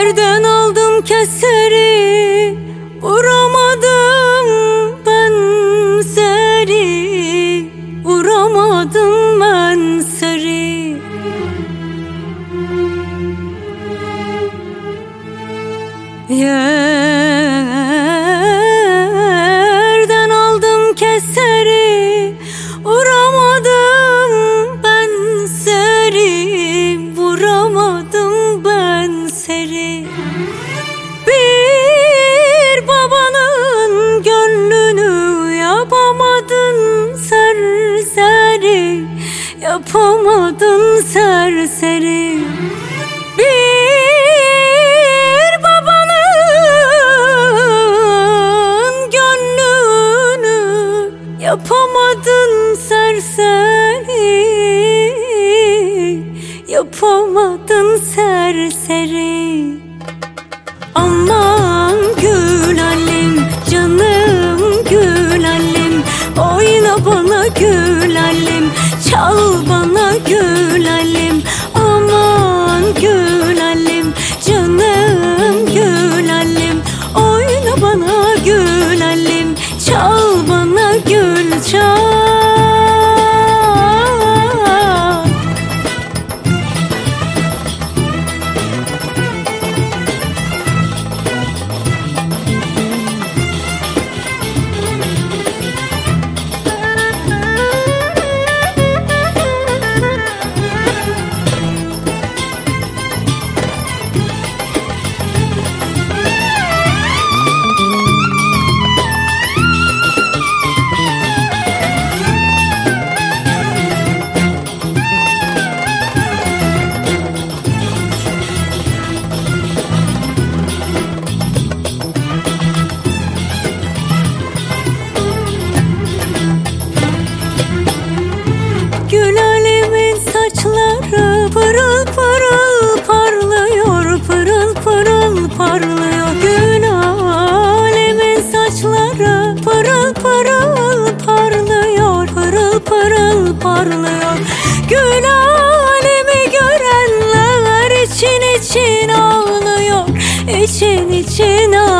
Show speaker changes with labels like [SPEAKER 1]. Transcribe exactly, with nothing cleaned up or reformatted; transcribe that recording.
[SPEAKER 1] Yerden aldım keseri, vuramadım ben seni, vuramadım ben seni. Yerden aldım keseri, vuramadım ben seni, vuramadım ben seni. Bir babanın gönlünü yapamadın serseri, yapamadın serseri. Bir babanın gönlünü yapamadın serseri, yapamadın serseri. Aman gülelim, canım gülelim, oyna bana gülelim, çal bana gülelim. Aman gülelim, canım gülelim, oyna bana gülelim, çal bana gül çal. Gülalimin saçları pırıl pırıl parlıyor, pırıl pırıl parlıyor. Gülalimin saçları pırıl pırıl parlıyor, pırıl pırıl parlıyor. Gülalimi görenler için için ağlıyor, için için ağlıyor.